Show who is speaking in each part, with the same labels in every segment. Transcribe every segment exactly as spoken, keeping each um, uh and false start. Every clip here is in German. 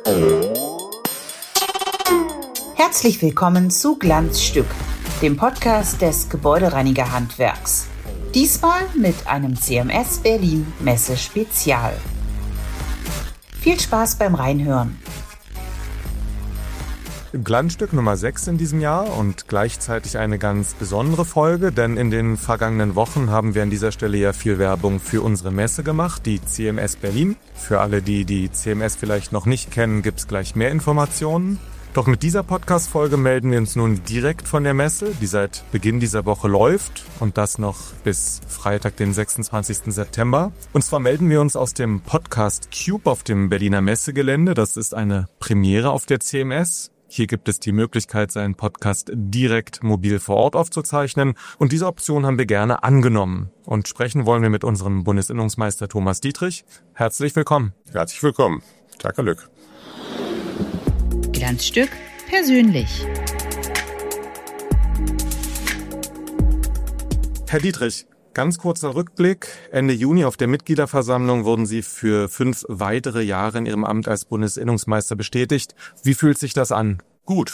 Speaker 1: Herzlich willkommen zu Glanzstück, dem Podcast des Gebäudereinigerhandwerks. Diesmal mit einem C M S Berlin Messe Spezial. Viel Spaß beim Reinhören.
Speaker 2: Glanzstück Nummer sechs in diesem Jahr und gleichzeitig eine ganz besondere Folge, denn in den vergangenen Wochen haben wir an dieser Stelle ja viel Werbung für unsere Messe gemacht, die C M S Berlin. Für alle, die die C M S vielleicht noch nicht kennen, gibt's gleich mehr Informationen. Doch mit dieser Podcast-Folge melden wir uns nun direkt von der Messe, die seit Beginn dieser Woche läuft und das noch bis Freitag, den sechsundzwanzigsten September. Und zwar melden wir uns aus dem Podcast Cube auf dem Berliner Messegelände. Das ist eine Premiere auf der C M S. Hier gibt es die Möglichkeit, seinen Podcast direkt mobil vor Ort aufzuzeichnen. Und diese Option haben wir gerne angenommen. Und sprechen wollen wir mit unserem Bundesinnungsmeister Thomas Dietrich. Herzlich willkommen.
Speaker 3: Herzlich willkommen. Tag Glück.
Speaker 1: Glanzstück persönlich.
Speaker 2: Herr Dietrich, ganz kurzer Rückblick. Ende Juni auf der Mitgliederversammlung wurden Sie für fünf weitere Jahre in Ihrem Amt als Bundesinnungsmeister bestätigt. Wie fühlt sich das an?
Speaker 3: Gut.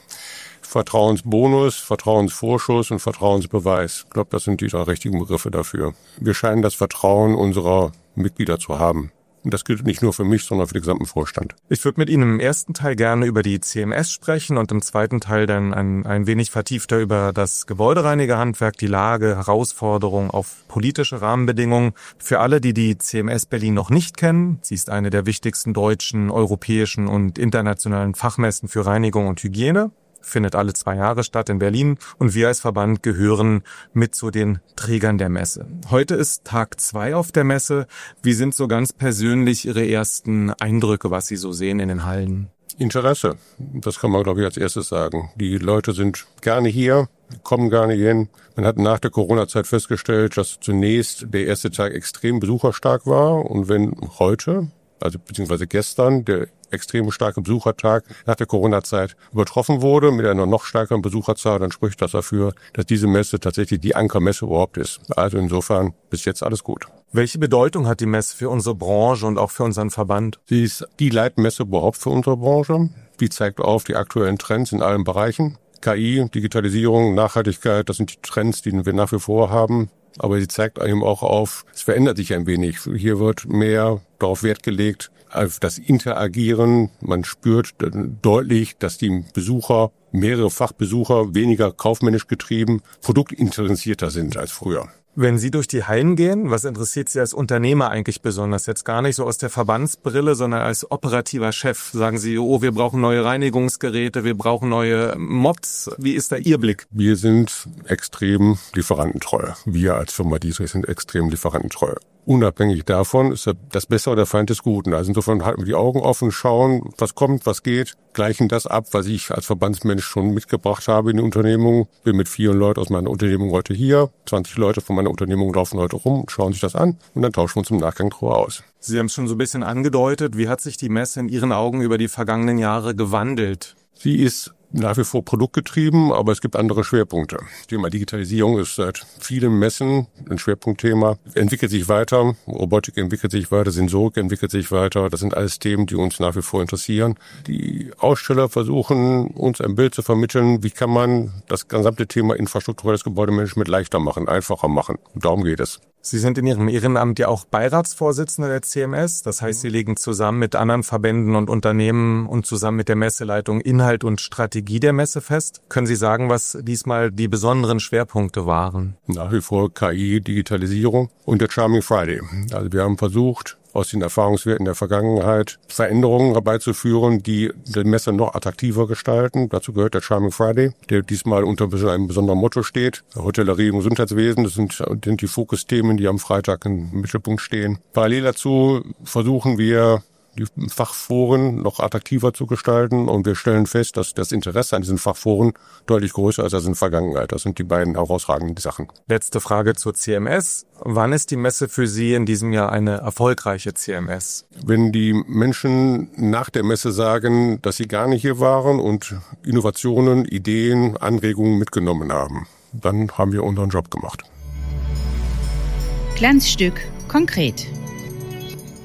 Speaker 3: Vertrauensbonus, Vertrauensvorschuss und Vertrauensbeweis. Ich glaube, das sind die richtigen Begriffe dafür. Wir scheinen das Vertrauen unserer Mitglieder zu haben. Und das gilt nicht nur für mich, sondern für den gesamten Vorstand.
Speaker 2: Ich würde mit Ihnen im ersten Teil gerne über die C M S sprechen und im zweiten Teil dann ein, ein wenig vertiefter über das Gebäudereinigerhandwerk, die Lage, Herausforderungen auf politische Rahmenbedingungen. Für alle, die die C M S Berlin noch nicht kennen, sie ist eine der wichtigsten deutschen, europäischen und internationalen Fachmessen für Reinigung und Hygiene. Findet alle zwei Jahre statt in Berlin und wir als Verband gehören mit zu den Trägern der Messe. Heute ist Tag zwei auf der Messe. Wie sind so ganz persönlich Ihre ersten Eindrücke, was Sie so sehen in den Hallen?
Speaker 3: Interesse, das kann man, glaube ich, als erstes sagen. Die Leute sind gerne hier, kommen gerne hin. Man hat nach der Corona-Zeit festgestellt, dass zunächst der erste Tag extrem besucherstark war und wenn heute, also beziehungsweise gestern, der extrem starke Besuchertag nach der Corona-Zeit übertroffen wurde mit einer noch stärkeren Besucherzahl, dann spricht das dafür, dass diese Messe tatsächlich die Ankermesse überhaupt ist. Also insofern bis jetzt alles gut.
Speaker 2: Welche Bedeutung hat die Messe für unsere Branche und auch für unseren Verband?
Speaker 3: Sie ist die Leitmesse überhaupt für unsere Branche. Die zeigt auf die aktuellen Trends in allen Bereichen. K I, Digitalisierung, Nachhaltigkeit, das sind die Trends, die wir nach wie vor haben. Aber sie zeigt eben auch auf, es verändert sich ein wenig. Hier wird mehr darauf Wert gelegt, auf das Interagieren. Man spürt deutlich, dass die Besucher, mehrere Fachbesucher, weniger kaufmännisch getrieben, produktinteressierter sind als früher.
Speaker 2: Wenn Sie durch die Hallen gehen, was interessiert Sie als Unternehmer eigentlich besonders? Jetzt gar nicht so aus der Verbandsbrille, sondern als operativer Chef. Sagen Sie, oh, wir brauchen neue Reinigungsgeräte, wir brauchen neue Mods. Wie ist da Ihr Blick?
Speaker 3: Wir sind extrem lieferantentreu. Wir als Firma Dietrich sind extrem lieferantentreu. Unabhängig davon ist das Bessere der Feind des Guten. Also insofern halten wir die Augen offen, schauen, was kommt, was geht, gleichen das ab, was ich als Verbandsmensch schon mitgebracht habe in die Unternehmung. Bin mit vier Leuten aus meiner Unternehmung heute hier. zwanzig Leute von meiner Unternehmung laufen heute rum, schauen sich das an und dann tauschen wir uns im Nachgang drüber aus.
Speaker 2: Sie haben es schon so ein bisschen angedeutet. Wie hat sich die Messe in Ihren Augen über die vergangenen Jahre gewandelt?
Speaker 3: Sie ist nach wie vor produktgetrieben, aber es gibt andere Schwerpunkte. Das Thema Digitalisierung ist seit vielen Messen ein Schwerpunktthema. Entwickelt sich weiter, Robotik entwickelt sich weiter, Sensorik entwickelt sich weiter. Das sind alles Themen, die uns nach wie vor interessieren. Die Aussteller versuchen, uns ein Bild zu vermitteln, wie kann man das gesamte Thema infrastrukturelles Gebäudemanagement leichter machen, einfacher machen. Und darum geht es.
Speaker 2: Sie sind in Ihrem Ehrenamt ja auch Beiratsvorsitzender der C M S. Das heißt, Sie legen zusammen mit anderen Verbänden und Unternehmen und zusammen mit der Messeleitung Inhalt und Strategie der Messe fest. Können Sie sagen, was diesmal die besonderen Schwerpunkte waren?
Speaker 3: Nach wie vor K I, Digitalisierung und der Charming Friday. Also wir haben versucht, aus den Erfahrungswerten der Vergangenheit Veränderungen herbeizuführen, die die Messe noch attraktiver gestalten. Dazu gehört der Charming Friday, der diesmal unter einem besonderen Motto steht. Hotellerie und Gesundheitswesen, das sind, sind die Fokusthemen, die am Freitag im Mittelpunkt stehen. Parallel dazu versuchen wir, die Fachforen noch attraktiver zu gestalten und wir stellen fest, dass das Interesse an diesen Fachforen deutlich größer ist als in der Vergangenheit. Das sind die beiden herausragenden Sachen.
Speaker 2: Letzte Frage zur C M S. Wann ist die Messe für Sie in diesem Jahr eine erfolgreiche C M S?
Speaker 3: Wenn die Menschen nach der Messe sagen, dass sie gar nicht hier waren und Innovationen, Ideen, Anregungen mitgenommen haben, dann haben wir unseren Job gemacht.
Speaker 1: Glanzstück konkret.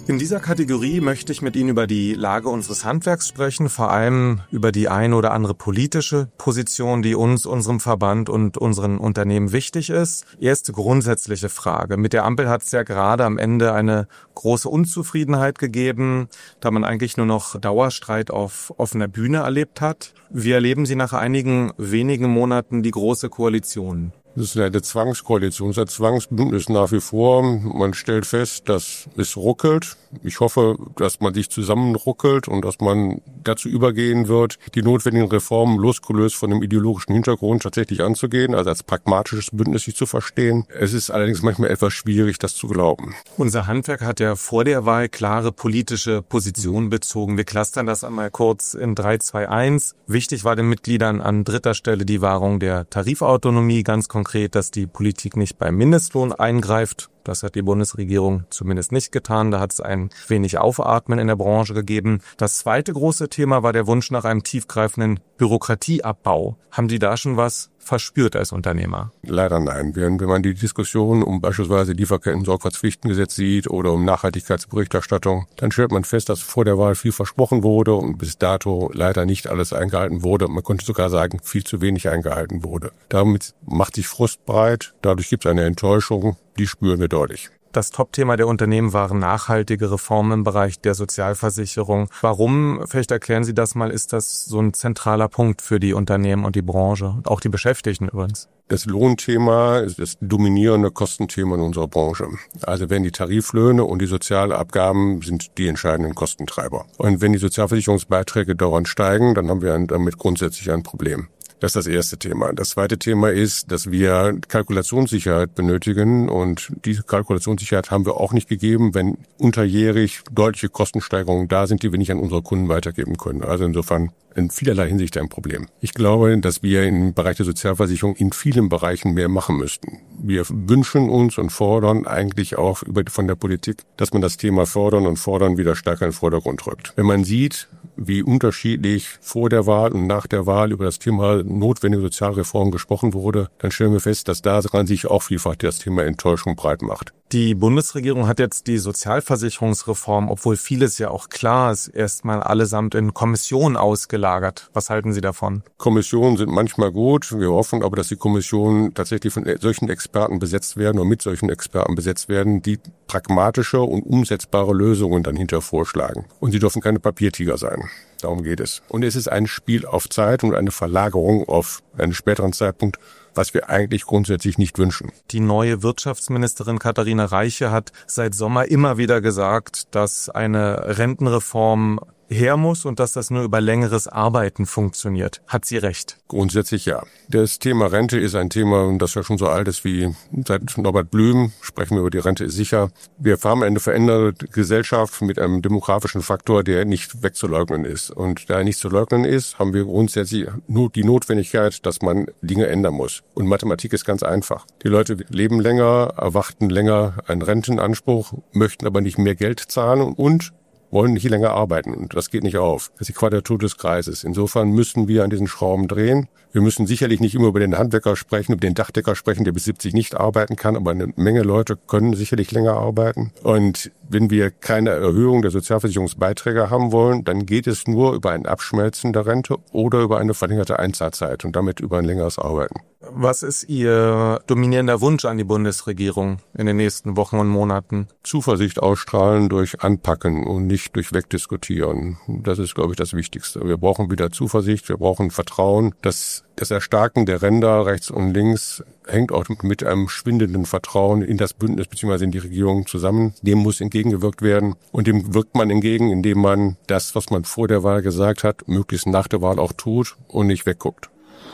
Speaker 2: In dieser Kategorie möchte ich mit Ihnen über die Lage unseres Handwerks sprechen, vor allem über die ein oder andere politische Position, die uns, unserem Verband und unseren Unternehmen wichtig ist. Erste grundsätzliche Frage. Mit der Ampel hat es ja gerade am Ende eine große Unzufriedenheit gegeben, da man eigentlich nur noch Dauerstreit auf offener Bühne erlebt hat. Wie erleben Sie nach einigen wenigen Monaten die Große Koalition?
Speaker 3: Das ist eine Zwangskoalition, das ist ein Zwangsbündnis nach wie vor. Man stellt fest, dass es ruckelt. Ich hoffe, dass man sich zusammenruckelt und dass man dazu übergehen wird, die notwendigen Reformen losgelöst von dem ideologischen Hintergrund tatsächlich anzugehen, also als pragmatisches Bündnis sich zu verstehen. Es ist allerdings manchmal etwas schwierig, das zu glauben.
Speaker 2: Unser Handwerk hat ja vor der Wahl klare politische Positionen bezogen. Wir clustern das einmal kurz in drei, zwei, eins. Wichtig war den Mitgliedern an dritter Stelle die Wahrung der Tarifautonomie, ganz konkret. Konkret, dass die Politik nicht beim Mindestlohn eingreift. Das hat die Bundesregierung zumindest nicht getan. Da hat es ein wenig Aufatmen in der Branche gegeben. Das zweite große Thema war der Wunsch nach einem tiefgreifenden Bürokratieabbau. Haben Sie da schon was verspürt als Unternehmer?
Speaker 3: Leider nein. Wenn man die Diskussion um beispielsweise Lieferketten-Sorgfaltspflichtengesetz sieht oder um Nachhaltigkeitsberichterstattung, dann stellt man fest, dass vor der Wahl viel versprochen wurde und bis dato leider nicht alles eingehalten wurde. Man könnte sogar sagen, viel zu wenig eingehalten wurde. Damit macht sich Frust breit. Dadurch gibt es eine Enttäuschung. Die spüren wir deutlich.
Speaker 2: Das Top-Thema der Unternehmen waren nachhaltige Reformen im Bereich der Sozialversicherung. Warum, vielleicht erklären Sie das mal, ist das so ein zentraler Punkt für die Unternehmen und die Branche und auch die Beschäftigten übrigens?
Speaker 3: Das Lohnthema ist das dominierende Kostenthema in unserer Branche. Also wenn die Tariflöhne und die Sozialabgaben sind die entscheidenden Kostentreiber. Und wenn die Sozialversicherungsbeiträge dauernd steigen, dann haben wir damit grundsätzlich ein Problem. Das ist das erste Thema. Das zweite Thema ist, dass wir Kalkulationssicherheit benötigen und diese Kalkulationssicherheit haben wir auch nicht gegeben, wenn unterjährig deutliche Kostensteigerungen da sind, die wir nicht an unsere Kunden weitergeben können. Also insofern in vielerlei Hinsicht ein Problem. Ich glaube, dass wir im Bereich der Sozialversicherung in vielen Bereichen mehr machen müssten. Wir wünschen uns und fordern eigentlich auch über, von der Politik, dass man das Thema Fördern und Fordern wieder stärker in den Vordergrund rückt. Wenn man sieht, wie unterschiedlich vor der Wahl und nach der Wahl über das Thema notwendige Sozialreform gesprochen wurde, dann stellen wir fest, dass daran sich auch vielfach das Thema Enttäuschung breit macht.
Speaker 2: Die Bundesregierung hat jetzt die Sozialversicherungsreform, obwohl vieles ja auch klar ist, erstmal allesamt in Kommissionen ausgelagert. Was halten Sie davon?
Speaker 3: Kommissionen sind manchmal gut. Wir hoffen aber, dass die Kommissionen tatsächlich von solchen Experten besetzt werden oder mit solchen Experten besetzt werden, die pragmatische und umsetzbare Lösungen dann hinter vorschlagen. Und sie dürfen keine Papiertiger sein. Darum geht es. Und es ist ein Spiel auf Zeit und eine Verlagerung auf einen späteren Zeitpunkt, was wir eigentlich grundsätzlich nicht wünschen.
Speaker 2: Die neue Wirtschaftsministerin Katharina Reiche hat seit Sommer immer wieder gesagt, dass eine Rentenreform her muss und dass das nur über längeres Arbeiten funktioniert. Hat sie recht?
Speaker 3: Grundsätzlich ja. Das Thema Rente ist ein Thema, das ja schon so alt ist wie seit Norbert Blüm. Sprechen wir über die Rente, ist sicher. Wir haben eine veränderte Gesellschaft mit einem demografischen Faktor, der nicht wegzuleugnen ist. Und da er nicht zu leugnen ist, haben wir grundsätzlich nur die Notwendigkeit, dass man Dinge ändern muss. Und Mathematik ist ganz einfach. Die Leute leben länger, erwarten länger einen Rentenanspruch, möchten aber nicht mehr Geld zahlen und wollen nicht länger arbeiten und das geht nicht auf. Das ist die Quadratur des Kreises. Insofern müssen wir an diesen Schrauben drehen. Wir müssen sicherlich nicht immer über den Handwerker sprechen, über den Dachdecker sprechen, der bis siebzig nicht arbeiten kann, aber eine Menge Leute können sicherlich länger arbeiten. Und wenn wir keine Erhöhung der Sozialversicherungsbeiträge haben wollen, dann geht es nur über ein Abschmelzen der Rente oder über eine verlängerte Einzahlzeit und damit über ein längeres Arbeiten.
Speaker 2: Was ist Ihr dominierender Wunsch an die Bundesregierung in den nächsten Wochen und Monaten?
Speaker 3: Zuversicht ausstrahlen durch Anpacken und nicht durch Wegdiskutieren. Das ist, glaube ich, das Wichtigste. Wir brauchen wieder Zuversicht, wir brauchen Vertrauen. Das, das Erstarken der Ränder rechts und links hängt auch mit einem schwindenden Vertrauen in das Bündnis bzw. in die Regierung zusammen. Dem muss entgegengewirkt werden. Und dem wirkt man entgegen, indem man das, was man vor der Wahl gesagt hat, möglichst nach der Wahl auch tut und nicht wegguckt.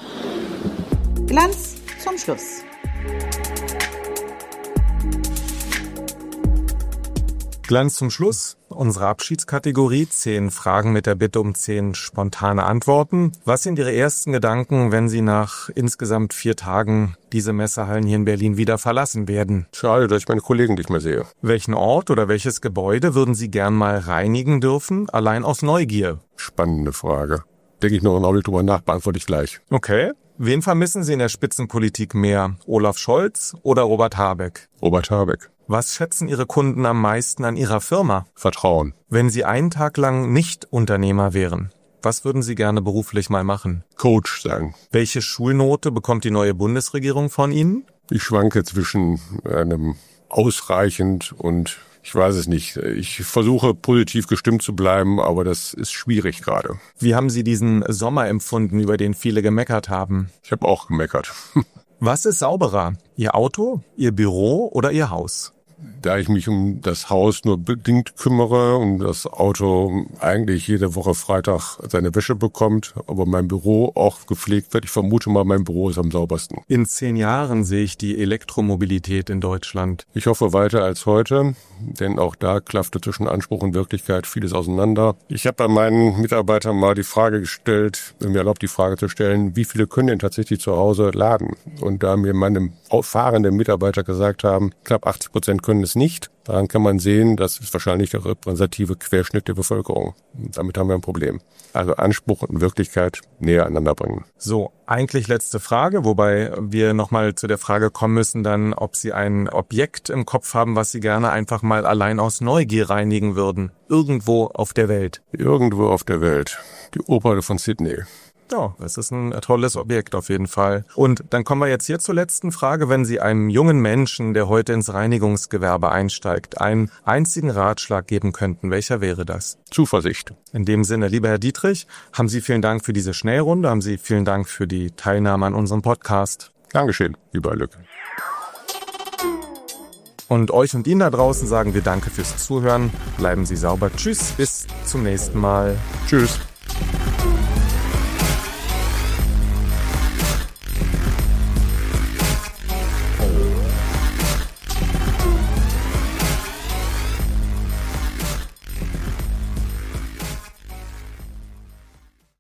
Speaker 1: Glanz zum Schluss.
Speaker 2: Glanz zum Schluss. Unsere Abschiedskategorie. Zehn Fragen mit der Bitte um zehn spontane Antworten. Was sind Ihre ersten Gedanken, wenn Sie nach insgesamt vier Tagen diese Messehallen hier in Berlin wieder verlassen werden?
Speaker 3: Schade, dass ich meine Kollegen nicht mehr sehe.
Speaker 2: Welchen Ort oder welches Gebäude würden Sie gern mal reinigen dürfen, allein aus Neugier?
Speaker 3: Spannende Frage. Denke ich noch einen Augenblick drüber nach, beantworte ich gleich.
Speaker 2: Okay. Wen vermissen Sie in der Spitzenpolitik mehr? Olaf Scholz oder Robert Habeck?
Speaker 3: Robert Habeck.
Speaker 2: Was schätzen Ihre Kunden am meisten an Ihrer Firma?
Speaker 3: Vertrauen.
Speaker 2: Wenn Sie einen Tag lang nicht Unternehmer wären, was würden Sie gerne beruflich mal machen?
Speaker 3: Coach sein.
Speaker 2: Welche Schulnote bekommt die neue Bundesregierung von Ihnen?
Speaker 3: Ich schwanke zwischen einem ausreichend und ich weiß es nicht. Ich versuche positiv gestimmt zu bleiben, aber das ist schwierig gerade.
Speaker 2: Wie haben Sie diesen Sommer empfunden, über den viele gemeckert haben?
Speaker 3: Ich habe auch gemeckert.
Speaker 2: Was ist sauberer? Ihr Auto, Ihr Büro oder Ihr Haus?
Speaker 3: Da ich mich um das Haus nur bedingt kümmere und das Auto eigentlich jede Woche Freitag seine Wäsche bekommt, aber mein Büro auch gepflegt wird, ich vermute mal, mein Büro ist am saubersten.
Speaker 2: In zehn Jahren sehe ich die Elektromobilität in Deutschland.
Speaker 3: Ich hoffe weiter als heute, denn auch da klaffte zwischen Anspruch und Wirklichkeit vieles auseinander. Ich habe bei meinen Mitarbeitern mal die Frage gestellt, mir erlaubt die Frage zu stellen, wie viele können denn tatsächlich zu Hause laden? Und da mir meine fahrenden Mitarbeiter gesagt haben, knapp achtzig Prozent können es nicht. Daran kann man sehen, das ist wahrscheinlich der repräsentative Querschnitt der Bevölkerung. Damit haben wir ein Problem. Also Anspruch und Wirklichkeit näher aneinander bringen.
Speaker 2: So, eigentlich letzte Frage, wobei wir nochmal zu der Frage kommen müssen dann, ob Sie ein Objekt im Kopf haben, was Sie gerne einfach mal allein aus Neugier reinigen würden. Irgendwo auf der Welt.
Speaker 3: Irgendwo auf der Welt. Die Oper von Sydney.
Speaker 2: Ja, das ist ein tolles Objekt auf jeden Fall. Und dann kommen wir jetzt hier zur letzten Frage. Wenn Sie einem jungen Menschen, der heute ins Reinigungsgewerbe einsteigt, einen einzigen Ratschlag geben könnten, welcher wäre das?
Speaker 3: Zuversicht.
Speaker 2: In dem Sinne, lieber Herr Dietrich, haben Sie vielen Dank für diese Schnellrunde, haben Sie vielen Dank für die Teilnahme an unserem Podcast.
Speaker 3: Gern geschehen, lieber Lück.
Speaker 2: Und euch und Ihnen da draußen sagen wir Danke fürs Zuhören. Bleiben Sie sauber. Tschüss, bis zum nächsten Mal.
Speaker 3: Tschüss.